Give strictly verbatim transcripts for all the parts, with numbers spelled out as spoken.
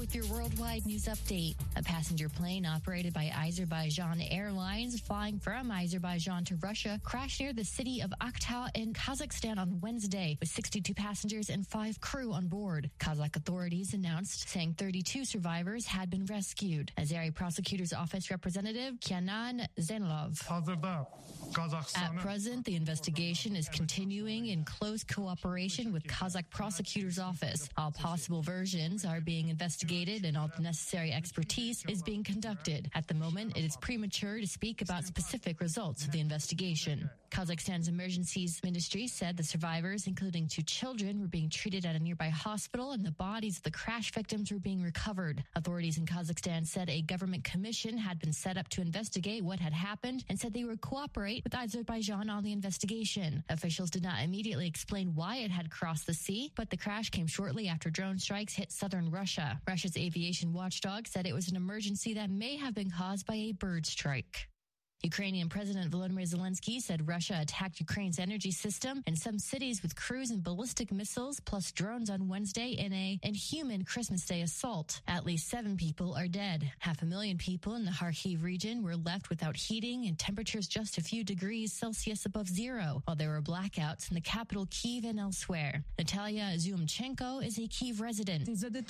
with your worldwide news update. A passenger plane operated by Azerbaijan Airlines flying from Azerbaijan to Russia crashed near the city of Aktau in Kazakhstan on Wednesday with sixty-two passengers and five crew on board. Kazakh authorities announced, saying thirty-two survivors had been rescued. Azeri Prosecutor's Office representative Kenan Zenlov. At present, the investigation is continuing in close cooperation with Kazakh Prosecutor's Office. All possible versions are being investigated and all the necessary expertise is being conducted. At the moment, it is premature to speak about specific results of the investigation. Kazakhstan's emergencies ministry said the survivors, including two children, were being treated at a nearby hospital and the bodies of the crash victims were being recovered. Authorities in Kazakhstan said a government commission had been set up to investigate what had happened and said they would cooperate with Azerbaijan on the investigation. Officials did not immediately explain why it had crossed the sea, but the crash came shortly after drone strikes hit southern Russia. Russia's aviation watchdog said it was an emergency that may have been caused by a bird strike. Ukrainian President Volodymyr Zelensky said Russia attacked Ukraine's energy system and some cities with cruise and ballistic missiles plus drones on Wednesday in a inhuman Christmas Day assault. At least seven people are dead. Half a million people in the Kharkiv region were left without heating and temperatures just a few degrees Celsius above zero, while there were blackouts in the capital Kyiv and elsewhere. Natalia Zumchenko is a Kyiv resident.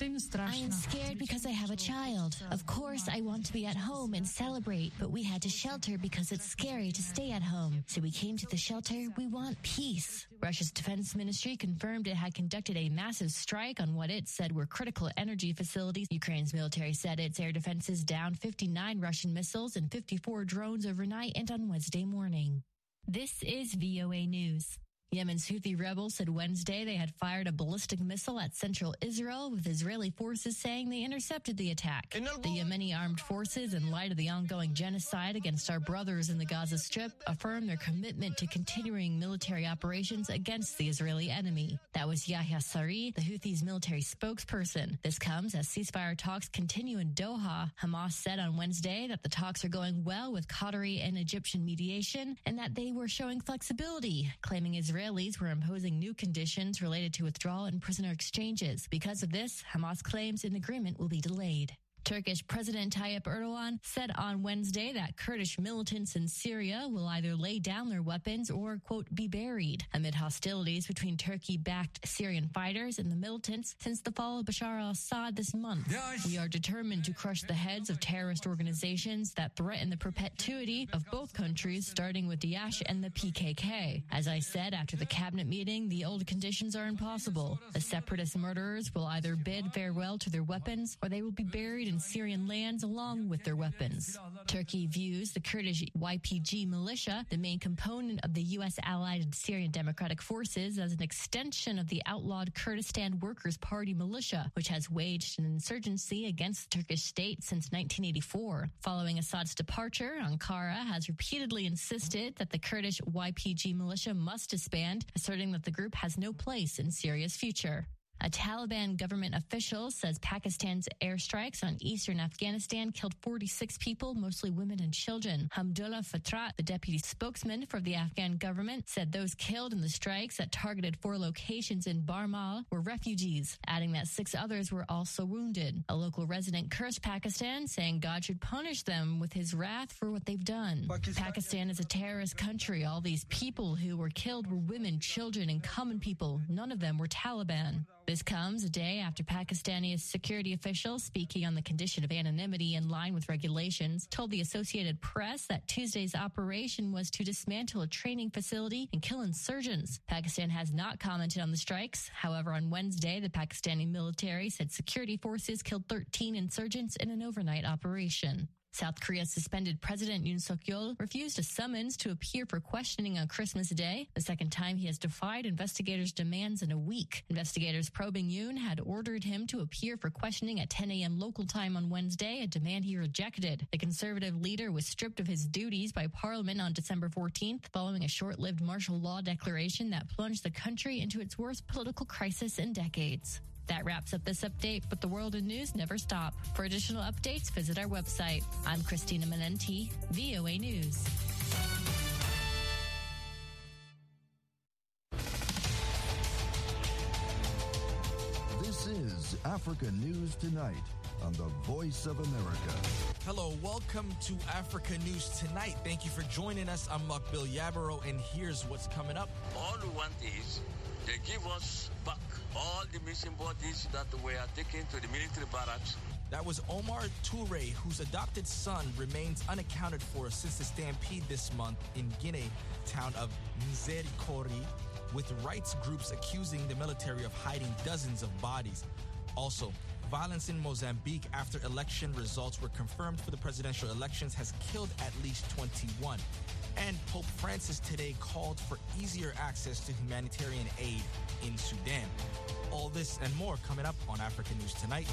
I am scared because I have a child. Of course, I want to be at home and celebrate, but we had to shelter because it's scary to stay at home. So we came to the shelter. We want peace. Russia's defense ministry confirmed it had conducted a massive strike on what it said were critical energy facilities. Ukraine's military said its air defenses downed fifty-nine Russian missiles and fifty-four drones overnight and on Wednesday morning. This is V O A News. Yemen's Houthi rebels said Wednesday they had fired a ballistic missile at central Israel, with Israeli forces saying they intercepted the attack. The Yemeni armed forces, in light of the ongoing genocide against our brothers in the Gaza Strip, affirmed their commitment to continuing military operations against the Israeli enemy. That was Yahya Sari, the Houthis' military spokesperson. This comes as ceasefire talks continue in Doha. Hamas said on Wednesday that the talks are going well with Qatari and Egyptian mediation and that they were showing flexibility, claiming Israel Israelis were imposing new conditions related to withdrawal and prisoner exchanges. Because of this, Hamas claims an agreement will be delayed. Turkish President Tayyip Erdogan said on Wednesday that Kurdish militants in Syria will either lay down their weapons or, quote, be buried amid hostilities between Turkey-backed Syrian fighters and the militants since the fall of Bashar al-Assad this month. We are determined to crush the heads of terrorist organizations that threaten the perpetuity of both countries, starting with Daesh and the P K K. As I said after the cabinet meeting, the old conditions are impossible. The separatist murderers will either bid farewell to their weapons or they will be buried in Syrian lands along with their weapons. Turkey views the Kurdish Y P G militia, the main component of the U S-allied Syrian Democratic Forces, as an extension of the outlawed Kurdistan Workers' Party militia, which has waged an insurgency against the Turkish state since nineteen eighty-four. Following Assad's departure, Ankara has repeatedly insisted that the Kurdish Y P G militia must disband, asserting that the group has no place in Syria's future. A Taliban government official says Pakistan's airstrikes on eastern Afghanistan killed forty-six people, mostly women and children. Hamdullah Fatrat, the deputy spokesman for the Afghan government, said those killed in the strikes that targeted four locations in Barmal were refugees, adding that six others were also wounded. A local resident cursed Pakistan, saying God should punish them with his wrath for what they've done. Pakistan, Pakistan is a terrorist country. All these people who were killed were women, children, and common people. None of them were Taliban. This comes a day after Pakistani security officials, speaking on the condition of anonymity in line with regulations, told the Associated Press that Tuesday's operation was to dismantle a training facility and kill insurgents. Pakistan has not commented on the strikes. However, on Wednesday, the Pakistani military said security forces killed thirteen insurgents in an overnight operation. South Korea's suspended President Yoon Suk-yeol refused a summons to appear for questioning on Christmas Day, the second time he has defied investigators' demands in a week. Investigators probing Yoon had ordered him to appear for questioning at ten a.m. local time on Wednesday, a demand he rejected. The conservative leader was stripped of his duties by Parliament on December fourteenth, following a short-lived martial law declaration that plunged the country into its worst political crisis in decades. That wraps up this update, but the world of news never stop. For additional updates, visit our website. I'm Christina Menenti, V O A News. This is Africa News Tonight on the Voice of America. Hello, welcome to Africa News Tonight. Thank you for joining us. I'm Mokbil Yabaro, and here's what's coming up. All we want is they give us back all the missing bodies that were taken to the military barracks. That was Omar Toure, whose adopted son remains unaccounted for since the stampede this month in Guinea town of Nzerikori, with rights groups accusing the military of hiding dozens of bodies. Also, violence in Mozambique after election results were confirmed for the presidential elections has killed at least twenty-one. And Pope Francis today called for easier access to humanitarian aid in Sudan. All this and more coming up on Africa News Tonight.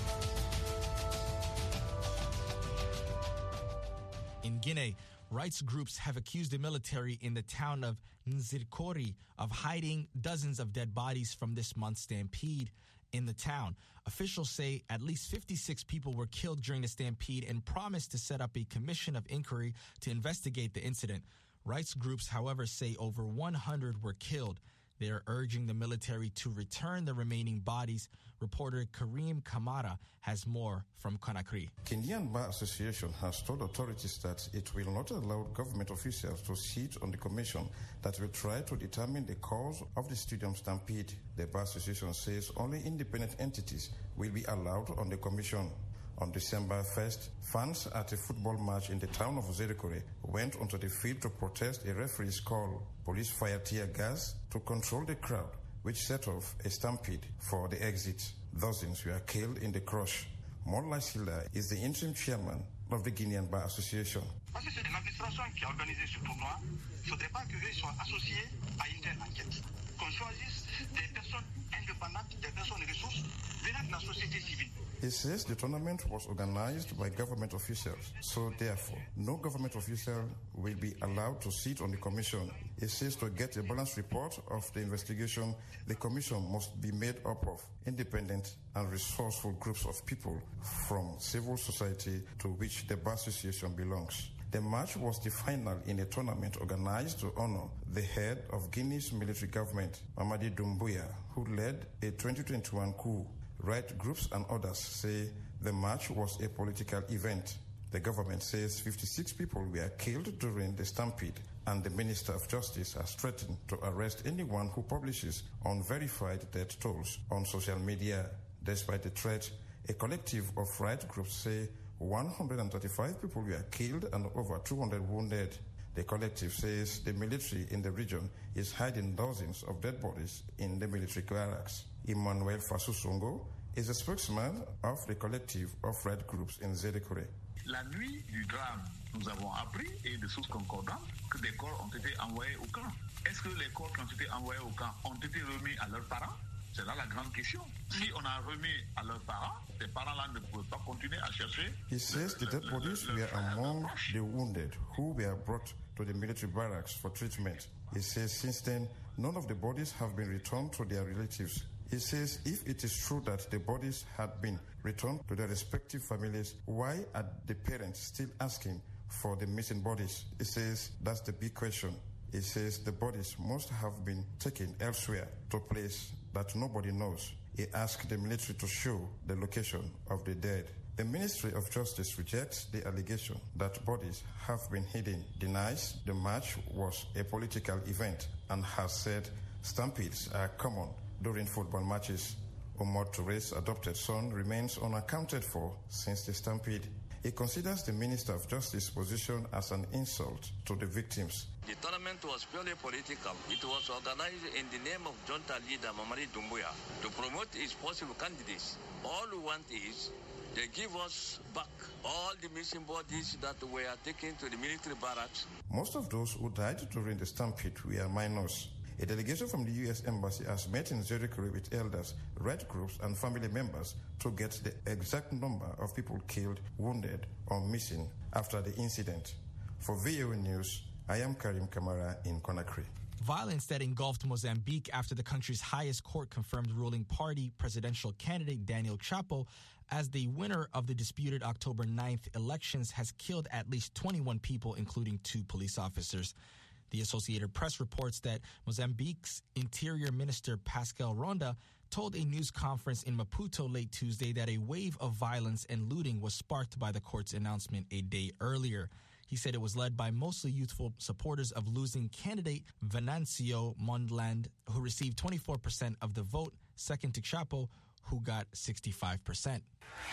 In Guinea, rights groups have accused the military in the town of Nzerikori of hiding dozens of dead bodies from this month's stampede in the town. Officials say at least fifty-six people were killed during the stampede and promised to set up a commission of inquiry to investigate the incident. Rights groups, however, say over one hundred were killed. They are urging the military to return the remaining bodies. Reporter Kareem Kamara has more from Conakry. Kenyan Bar Association has told authorities that it will not allow government officials to sit on the commission that will try to determine the cause of the stadium stampede. The Bar Association says only independent entities will be allowed on the commission. On December first, fans at a football match in the town of Nzerikori went onto the field to protest a referee's call. Police fired tear gas to control the crowd, which set off a stampede for the exit. Dozens were killed in the crush. Mola Silla is the interim chairman of the Guinean Bar Association. Parce que c'est l'administration qui a organisé ce tournoi, il ne faudrait pas qu'eux soient associés à une telle enquête. Qu'on choisisse des personnes indépendantes, des personnes ressources venant de la société civile. He says the tournament was organized by government officials, so therefore, no government official will be allowed to sit on the commission. He says to get a balanced report of the investigation, the commission must be made up of independent and resourceful groups of people from civil society to which the Bar Association belongs. The match was the final in a tournament organized to honor the head of Guinea's military government, Mamadi Doumbouya, who led a twenty twenty-one coup. Right groups and others say the match was a political event. The government says fifty-six people were killed during the stampede, and the Minister of Justice has threatened to arrest anyone who publishes unverified death tolls on social media. Despite the threat, a collective of right groups say one hundred thirty-five people were killed and over two hundred wounded. The collective says the military in the region is hiding dozens of dead bodies in the military barracks. Emmanuel Fasusongo is a spokesman of the collective of red groups in Nzerikori. La nuit du drame, nous avons appris, et de sources concordantes, que des corps ont été envoyés au camp. Est-ce que les corps qui ont été envoyés au camp ont été remis à leurs parents? C'est là la grande question. Si on a remis à leurs parents, ces parents-là ne pouvaient pas continuer à chercher. He says the dead bodies were among the wounded who were brought to the military barracks for treatment. He says since then, none of the bodies have been returned to their relatives. He says if it is true that the bodies had been returned to their respective families, why are the parents still asking for the missing bodies? He says that's the big question. He says the bodies must have been taken elsewhere to a place that nobody knows. He asked the military to show the location of the dead. The Ministry of Justice rejects the allegation that bodies have been hidden, denies the match was a political event, and has said stampedes are common during football matches. Omar Toure's adopted son remains unaccounted for since the stampede. He considers the Minister of Justice's position as an insult to the victims. The tournament was purely political. It was organized in the name of junta leader Mamadi Doumbouya to promote his possible candidates. All we want is they give us back all the missing bodies that were taken to the military barracks. Most of those who died during the stampede were minors. A delegation from the U S Embassy has met in Nzerikori with elders, red groups, and family members to get the exact number of people killed, wounded, or missing after the incident. For V O A News, I am Karim Kamara in Conakry. Violence that engulfed Mozambique after the country's highest court confirmed ruling party presidential candidate Daniel Chapo as the winner of the disputed October ninth elections has killed at least twenty-one people, including two police officers. The Associated Press reports that Mozambique's Interior Minister Pascal Ronda told a news conference in Maputo late Tuesday that a wave of violence and looting was sparked by the court's announcement a day earlier. He said it was led by mostly youthful supporters of losing candidate Venancio Mondlane, who received twenty-four percent of the vote, second to Chapo, who got sixty-five percent.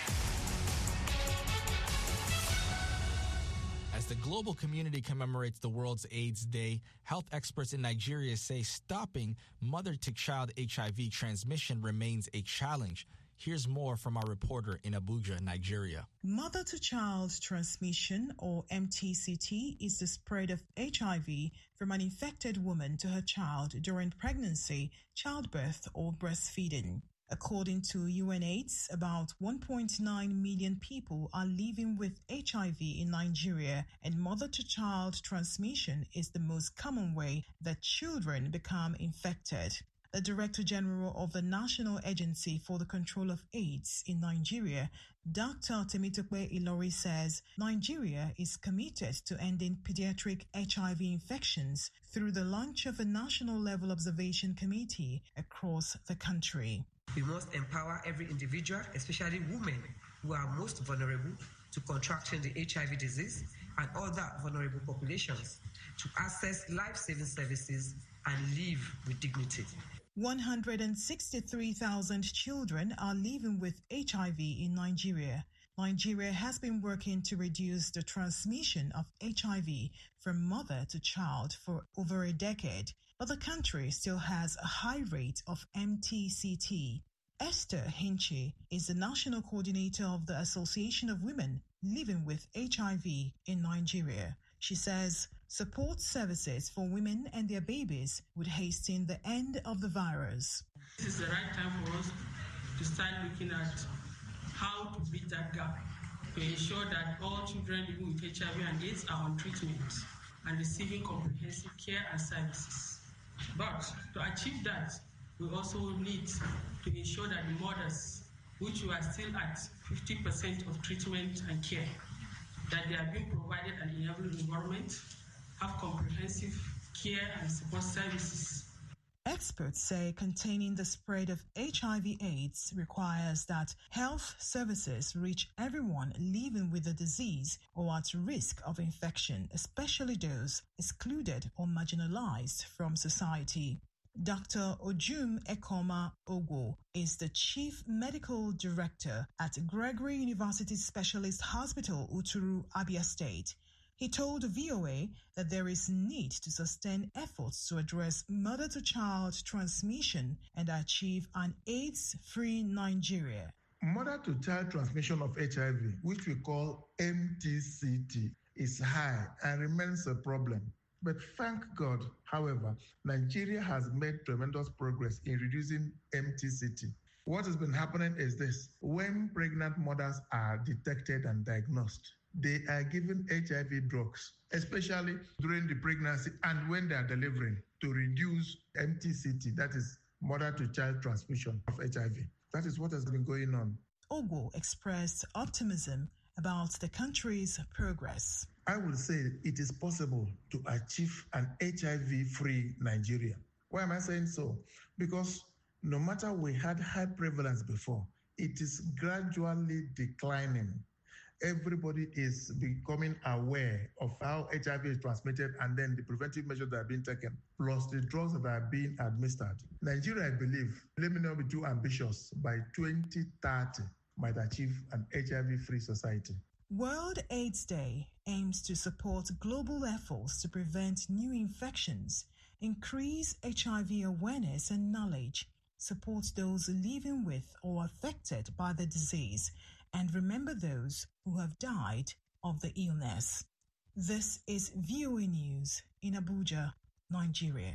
As the global community commemorates the world's AIDS Day, health experts in Nigeria say stopping mother-to-child H I V transmission remains a challenge. Here's more from our reporter in Abuja, Nigeria. Mother-to-child transmission, or M T C T, is the spread of H I V from an infected woman to her child during pregnancy, childbirth, or breastfeeding. According to UNAIDS, about one point nine million people are living with H I V in Nigeria, and mother-to-child transmission is the most common way that children become infected. The Director General of the National Agency for the Control of AIDS in Nigeria, Doctor Temitope Ilori, says Nigeria is committed to ending pediatric H I V infections through the launch of a national level observation committee across the country. We must empower every individual, especially women who are most vulnerable to contracting the H I V disease and other vulnerable populations, to access life-saving services and live with dignity. one hundred sixty-three thousand children are living with H I V in Nigeria. Nigeria has been working to reduce the transmission of H I V from mother to child for over a decade, but the country still has a high rate of M T C T. Esther Hinchi is the national coordinator of the Association of Women Living with H I V in Nigeria. She says support services for women and their babies would hasten the end of the virus. This is the right time for us to start looking at how to bridge that gap to ensure that all children living with H I V and AIDS are on treatment and receiving comprehensive care and services. But to achieve that, we also need to ensure that the mothers, which we are still at fifty percent of treatment and care, that they are being provided an enabling environment, have comprehensive care and support services. Experts say containing the spread of H I V AIDS requires that health services reach everyone living with the disease or at risk of infection, especially those excluded or marginalized from society. Doctor Ojum Ekoma Ogo is the Chief Medical Director at Gregory University Specialist Hospital, Uturu, Abia State. He told V O A that there is need to sustain efforts to address mother-to-child transmission and achieve an AIDS-free Nigeria. Mother-to-child transmission of H I V, which we call M T C T, is high and remains a problem. But thank God, however, Nigeria has made tremendous progress in reducing M T C T. What has been happening is this: when pregnant mothers are detected and diagnosed, they are given H I V drugs, especially during the pregnancy and when they are delivering, to reduce M T C T, that is mother-to-child transmission of H I V. That is what has been going on. Ogo expressed optimism about the country's progress. I will say it is possible to achieve an H I V-free Nigeria. Why am I saying so? Because no matter we had high prevalence before, it is gradually declining. Everybody is becoming aware of how H I V is transmitted and then the preventive measures that are being taken, plus the drugs that are being administered. Nigeria, I believe, let me not be too ambitious, by twenty thirty might achieve an H I V-free society. World AIDS Day aims to support global efforts to prevent new infections, increase H I V awareness and knowledge, support those living with or affected by the disease, and remember those who have died of the illness. This is V O A News in Abuja, Nigeria.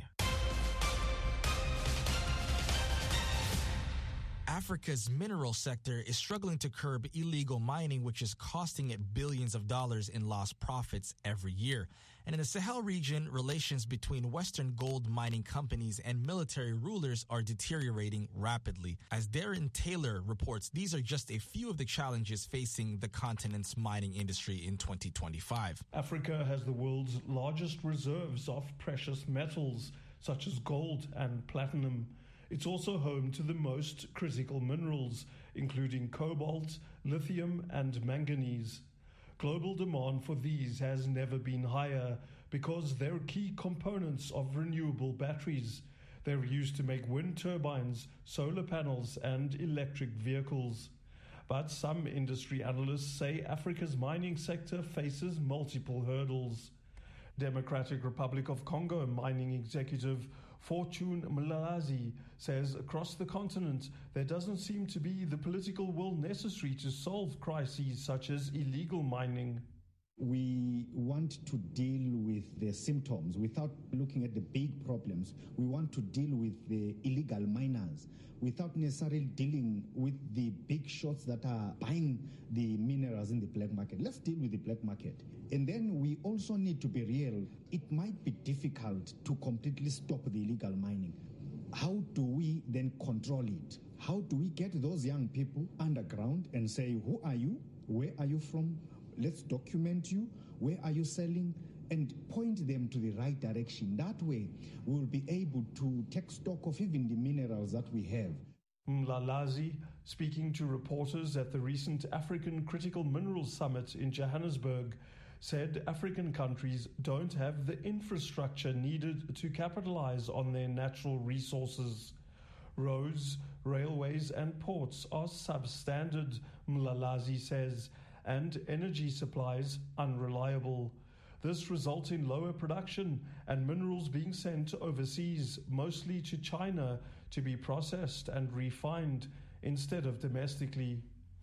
Africa's mineral sector is struggling to curb illegal mining, which is costing it billions of dollars in lost profits every year. And in the Sahel region, relations between Western gold mining companies and military rulers are deteriorating rapidly. As Darren Taylor reports, these are just a few of the challenges facing the continent's mining industry in twenty twenty-five. Africa has the world's largest reserves of precious metals, such as gold and platinum. It's also home to the most critical minerals, including cobalt, lithium, and manganese. Global demand for these has never been higher because they're key components of renewable batteries. They're used to make wind turbines, solar panels, and electric vehicles. But some industry analysts say Africa's mining sector faces multiple hurdles. Democratic Republic of Congo mining executive Fortune Mlalazi says across the continent there doesn't seem to be the political will necessary to solve crises such as illegal mining. We want to deal with the symptoms without looking at the big problems. We want to deal with the illegal miners without necessarily dealing with the big shots that are buying the minerals in the black market. Let's deal with the black market. And then we also need to be real. It might be difficult to completely stop the illegal mining. How do we then control it? How do we get those young people underground and say, who are you? Where are you from? Let's document you. Where are you selling? And point them to the right direction. That way, we'll be able to take stock of even the minerals that we have. Mlalazi, speaking to reporters at the recent African Critical Minerals Summit in Johannesburg, said African countries don't have the infrastructure needed to capitalize on their natural resources. Roads, railways, and ports are substandard, Mlalazi says, and energy supplies unreliable. This results in lower production and minerals being sent overseas, mostly to China, to be processed and refined instead of domestically.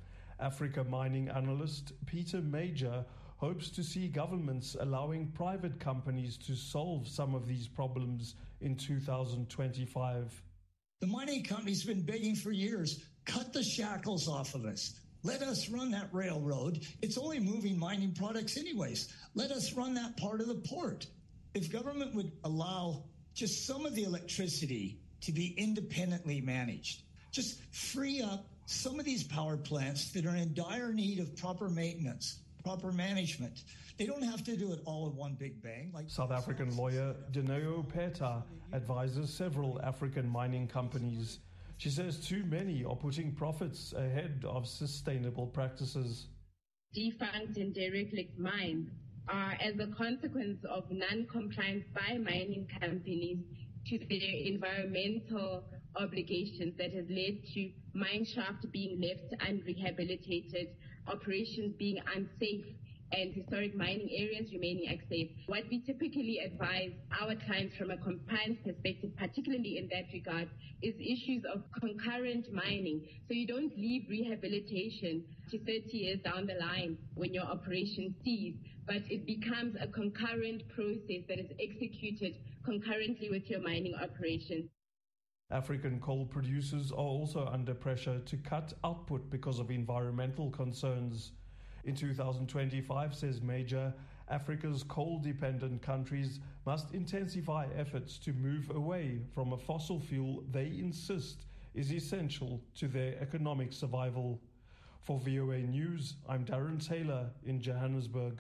Africa mining analyst Peter Major hopes to see governments allowing private companies to solve some of these problems in two thousand twenty-five. The mining companies have been begging for years, cut the shackles off of us. Let us run that railroad. It's only moving mining products anyways. Let us run that part of the port. If government would allow just some of the electricity to be independently managed, just free up some of these power plants that are in dire need of proper maintenance, proper management. They don't have to do it all in one big bang. Like South African lawyer Dineo Peta advises several African mining companies. She says too many are putting profits ahead of sustainable practices. Defunct and derelict mines are as a consequence of non-compliance by mining companies to their environmental obligations that has led to mine shafts being left unrehabilitated, operations being unsafe, and historic mining areas remaining unsafe. What we typically advise our clients from a compliance perspective, particularly in that regard, is issues of concurrent mining. So you don't leave rehabilitation to thirty years down the line when your operation ceases, but it becomes a concurrent process that is executed concurrently with your mining operation. African coal producers are also under pressure to cut output because of environmental concerns. In two thousand twenty-five, says Major, Africa's coal-dependent countries must intensify efforts to move away from a fossil fuel they insist is essential to their economic survival. For V O A News, I'm Darren Taylor in Johannesburg.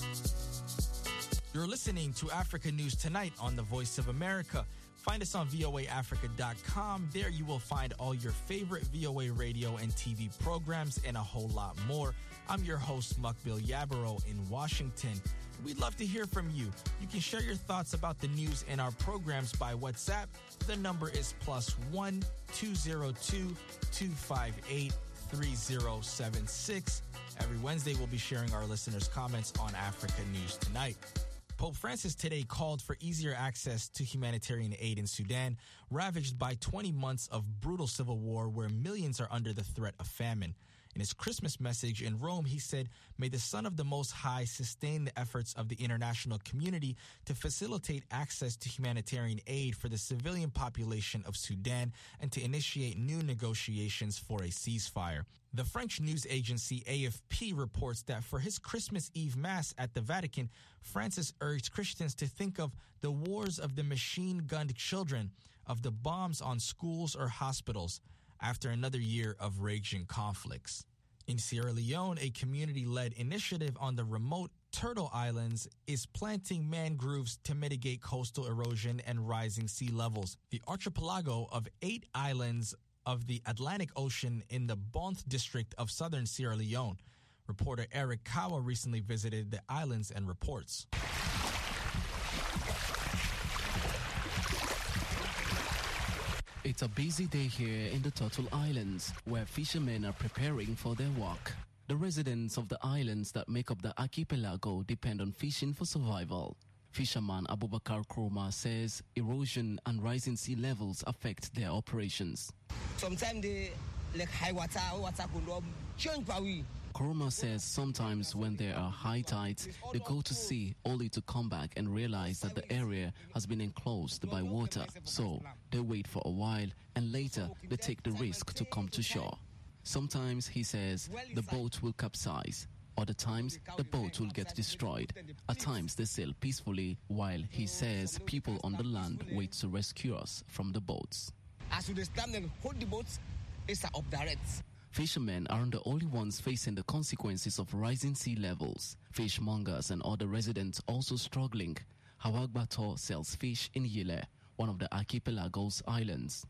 You're listening to Africa News Tonight on the Voice of America. Find us on V O A Africa dot com. There you will find all your favorite V O A radio and T V programs and a whole lot more. I'm your host, Mukbil Yabaro in Washington. We'd love to hear from you. You can share your thoughts about the news and our programs by WhatsApp. The number is plus one two zero two two five eight three zero seven six. Every Wednesday, we'll be sharing our listeners' comments on Africa News Tonight. Pope Francis today called for easier access to humanitarian aid in Sudan, ravaged by twenty months of brutal civil war where millions are under the threat of famine. In his Christmas message in Rome, he said, "May the Son of the Most High sustain the efforts of the international community to facilitate access to humanitarian aid for the civilian population of Sudan and to initiate new negotiations for a ceasefire." The French news agency A F P reports that for his Christmas Eve Mass at the Vatican, Francis urged Christians to think of the wars of the machine-gunned children, of the bombs on schools or hospitals, after another year of raging conflicts. In Sierra Leone, a community-led initiative on the remote Turtle Islands is planting mangroves to mitigate coastal erosion and rising sea levels. The archipelago of eight islands of the Atlantic Ocean in the Bonth district of southern Sierra Leone. Reporter Eric Kawa recently visited the islands and reports. It's a busy day here in the Turtle Islands, where fishermen are preparing for their work. The residents of the islands that make up the archipelago depend on fishing for survival. Fisherman Abubakar Kroma says erosion and rising sea levels affect their operations. Sometimes they like high water, water could change power. Kroma says sometimes when there are high tides, they go to sea only to come back and realize that the area has been enclosed by water. So they wait for a while and later they take the risk to come to shore. Sometimes, he says, the boat will capsize. Other times, the boat will get destroyed. At times, they sail peacefully, while he says people on the land wait to rescue us from the boats. As we stand and hold the boats, it's up direct. Fishermen aren't the only ones facing the consequences of rising sea levels. Fishmongers and other residents also struggling. Hawag Bato sells fish in Yile, one of the archipelago's islands.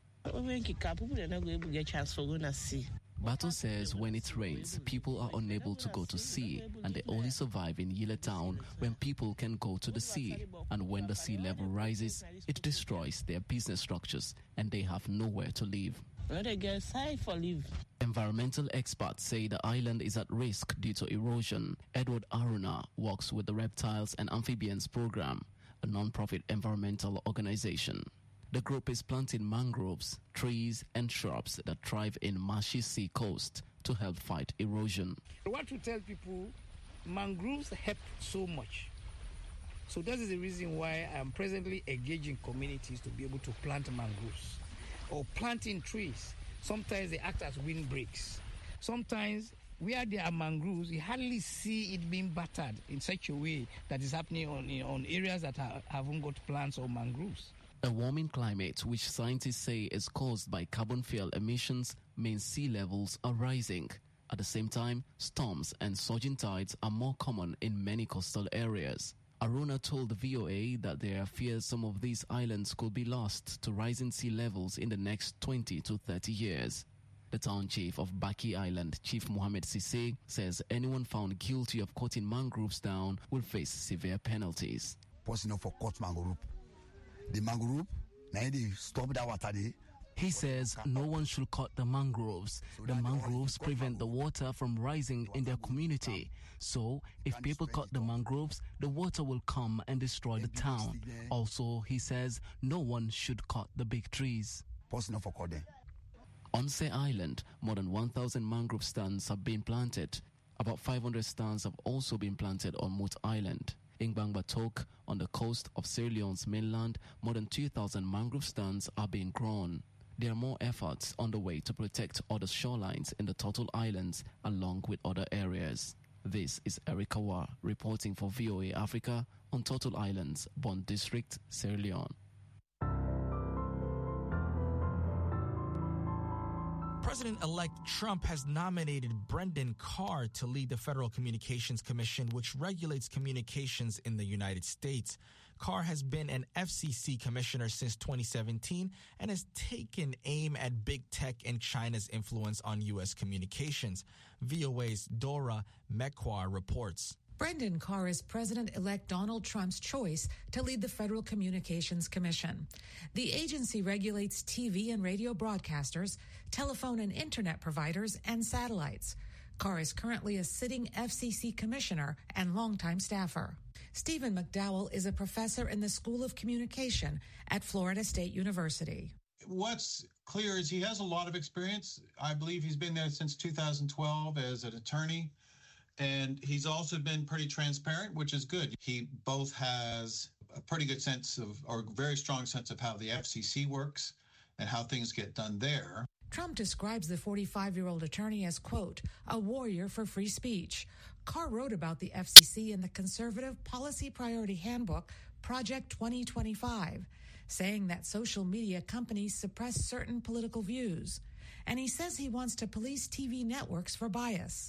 Bato says when it rains, people are unable to go to sea, and they only survive in Yile town when people can go to the sea. And when the sea level rises, it destroys their business structures, and they have nowhere to live. Environmental experts say the island is at risk due to erosion. Edward Aruna works with the Reptiles and Amphibians Program, a non-profit environmental organization. The group is planting mangroves, trees, and shrubs that thrive in marshy sea coast to help fight erosion. I want to tell people mangroves help so much. So that is the reason why I am presently engaging communities to be able to plant mangroves or planting trees. Sometimes they act as windbreaks. Sometimes where there are mangroves, you hardly see it being battered in such a way that is happening on, on areas that are, haven't got plants or mangroves. A warming climate, which scientists say is caused by carbon fuel emissions, means sea levels are rising. At the same time, storms and surging tides are more common in many coastal areas. Aruna told the V O A that there are fears some of these islands could be lost to rising sea levels in the next twenty to thirty years. The town chief of Baki Island, Chief Mohammed Sise, says anyone found guilty of cutting mangroves down will face severe penalties. Possible for cut mangrove. The mangrove, now they stop that water there. He says no one should cut the mangroves. The mangroves prevent the water from rising in their community. So, if people cut the mangroves, the water will come and destroy the town. Also, he says no one should cut the big trees. On Se Island, more than one thousand mangrove stands have been planted. About five hundred stands have also been planted on Moot Island. In Bangbatok, on the coast of Sierra Leone's mainland, more than two thousand mangrove stands are being grown. There are more efforts on the way to protect other shorelines in the Turtle Islands along with other areas. This is Eric Kawa reporting for V O A Africa on Turtle Islands, Bond District, Sierra Leone. President-elect Trump has nominated Brendan Carr to lead the Federal Communications Commission, which regulates communications in the United States. Carr has been an F C C commissioner since twenty seventeen and has taken aim at big tech and China's influence on U S communications. V O A's Dora Mekwar reports. Brendan Carr is President-elect Donald Trump's choice to lead the Federal Communications Commission. The agency regulates T V and radio broadcasters, telephone and internet providers, and satellites. Carr is currently a sitting F C C commissioner and longtime staffer. Stephen McDowell is a professor in the School of Communication at Florida State University. What's clear is he has a lot of experience. I believe he's been there since two thousand twelve as an attorney. And he's also been pretty transparent, which is good. He both has a pretty good sense of, or very strong sense of how the F C C works and how things get done there. Trump describes the forty-five-year-old attorney as, quote, a warrior for free speech. Carr wrote about the F C C in the Conservative Policy Priority Handbook, Project twenty twenty-five, saying that social media companies suppress certain political views. And he says he wants to police T V networks for bias.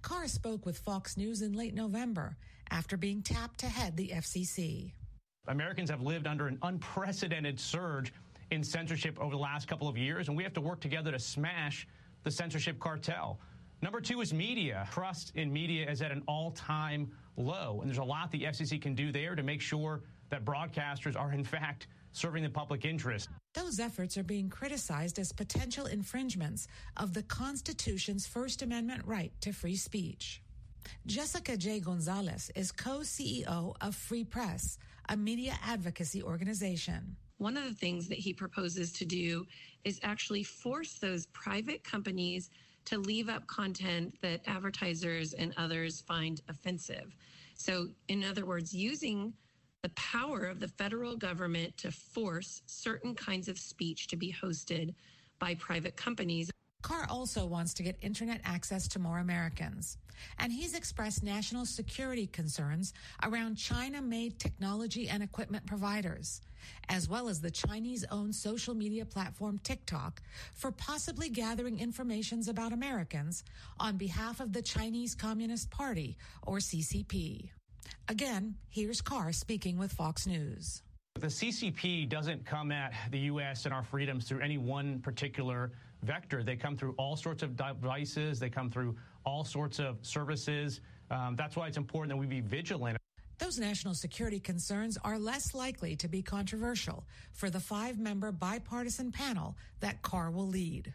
Carr spoke with Fox News in late November after being tapped to head the F C C. Americans have lived under an unprecedented surge in censorship over the last couple of years, and we have to work together to smash the censorship cartel. Number two is media. Trust in media is at an all-time low, and there's a lot the F C C can do there to make sure that broadcasters are, in fact, serving the public interest. Those efforts are being criticized as potential infringements of the Constitution's First Amendment right to free speech. Jessica J. Gonzalez is co-C E O of Free Press, a media advocacy organization. One of the things that he proposes to do is actually force those private companies to leave up content that advertisers and others find offensive. So, in other words, using the power of the federal government to force certain kinds of speech to be hosted by private companies. Carr also wants to get internet access to more Americans, and he's expressed national security concerns around China-made technology and equipment providers, as well as the Chinese-owned social media platform TikTok, for possibly gathering information about Americans on behalf of the Chinese Communist Party, or C C P. Again, here's Carr speaking with Fox News. The C C P doesn't come at the U S and our freedoms through any one particular vector. They come through all sorts of devices. They come through all sorts of services. Um, that's why it's important that we be vigilant. Those national security concerns are less likely to be controversial for the five-member bipartisan panel that Carr will lead.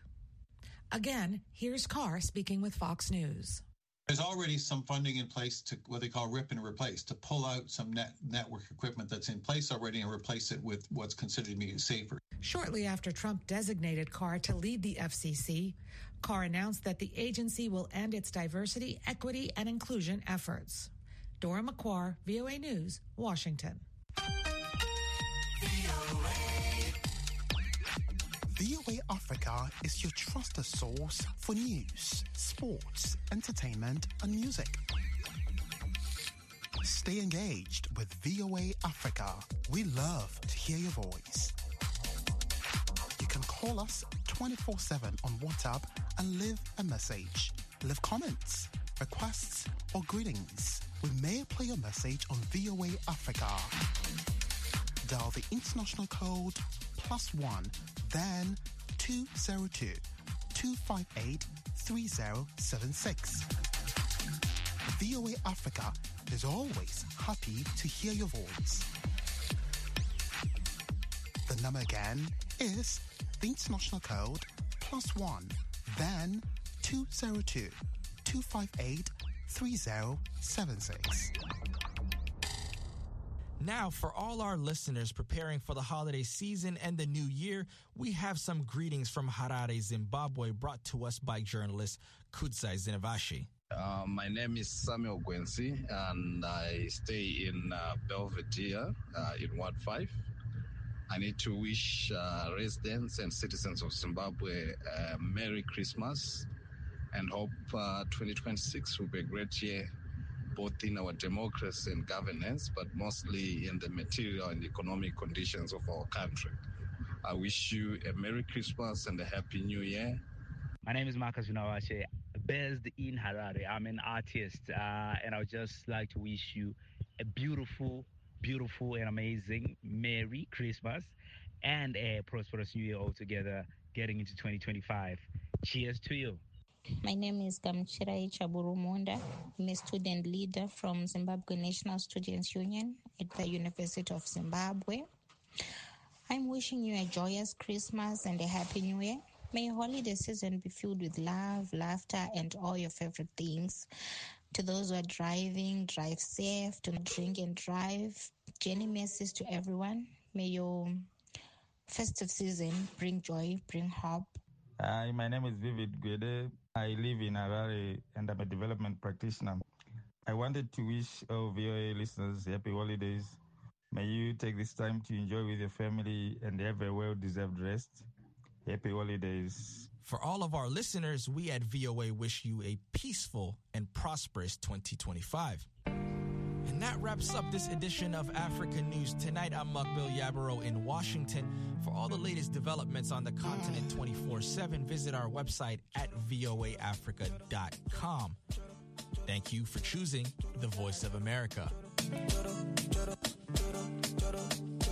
Again, here's Carr speaking with Fox News. There's already some funding in place to what they call rip and replace, to pull out some net network equipment that's in place already and replace it with what's considered to be safer. Shortly after Trump designated Carr to lead the F C C, Carr announced that the agency will end its diversity, equity, and inclusion efforts. Dora McQuarr, V O A News, Washington. V O A Africa is your trusted source for news, sports, entertainment, and music. Stay engaged with V O A Africa. We love to hear your voice. You can call us twenty-four seven on WhatsApp and leave a message. Leave comments, requests, or greetings. We may play your message on V O A Africa. Dial the international code plus one, then two zero two, two five eight, three zero seven six. V O A Africa is always happy to hear your voice. The number again is the international code plus one, then two zero two, two five eight, three zero seven six. Now, for all our listeners preparing for the holiday season and the new year, we have some greetings from Harare, Zimbabwe, brought to us by journalist Kudzai Zinavashi. Uh, my name is Samuel Gwensi, and I stay in uh, Belvedere uh, in Ward five. I need to wish uh, residents and citizens of Zimbabwe a uh, Merry Christmas and hope uh, twenty twenty-six will be a great year, both in our democracy and governance, but mostly in the material and economic conditions of our country. I wish you a Merry Christmas and a Happy New Year. My name is Marcus Unawache, based in Harare. I'm an artist, uh, and I would just like to wish you a beautiful, beautiful and amazing Merry Christmas and a prosperous New Year altogether, getting into twenty twenty-five. Cheers to you. My name is Gamchirai Chaburumonda. I'm a student leader from Zimbabwe National Students Union at the University of Zimbabwe. I'm wishing you a joyous Christmas and a happy New Year. May holiday season be filled with love, laughter, and all your favorite things. To those who are driving, drive safe. Do not drink and drive. Journey messages to everyone. May your festive season bring joy, bring hope. Hi, my name is Vivid Gwede. I live in Harare and I'm a development practitioner. I wanted to wish all V O A listeners happy holidays. May you take this time to enjoy with your family and have a well-deserved rest. Happy holidays. For all of our listeners, we at V O A wish you a peaceful and prosperous twenty twenty-five. And that wraps up this edition of Africa News Tonight. I'm Mukbil Yabaro in Washington. For all the latest developments on the continent twenty-four seven, visit our website at voa africa dot com. Thank you for choosing the Voice of America.